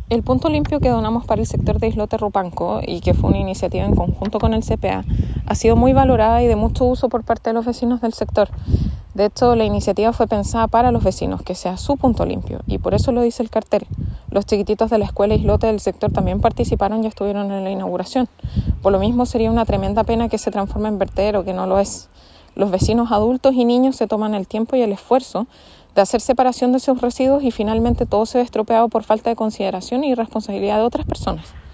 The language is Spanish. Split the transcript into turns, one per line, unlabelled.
El punto limpio que donamos para el sector de Islote Rupanco, y que fue una iniciativa en conjunto con el CPA, ha sido muy valorada y de mucho uso por parte de los vecinos del sector. De hecho, la iniciativa fue pensada para los vecinos, que sea su punto limpio, y por eso lo dice el cartel. Los chiquititos de la escuela Islote del sector también participaron y estuvieron en la inauguración. Por lo mismo, sería una tremenda pena que se transforme en vertedero, que no lo es. Los vecinos adultos y niños se toman el tiempo y el esfuerzo de hacer separación de sus residuos y finalmente todo se ve estropeado por falta de consideración y responsabilidad de otras personas.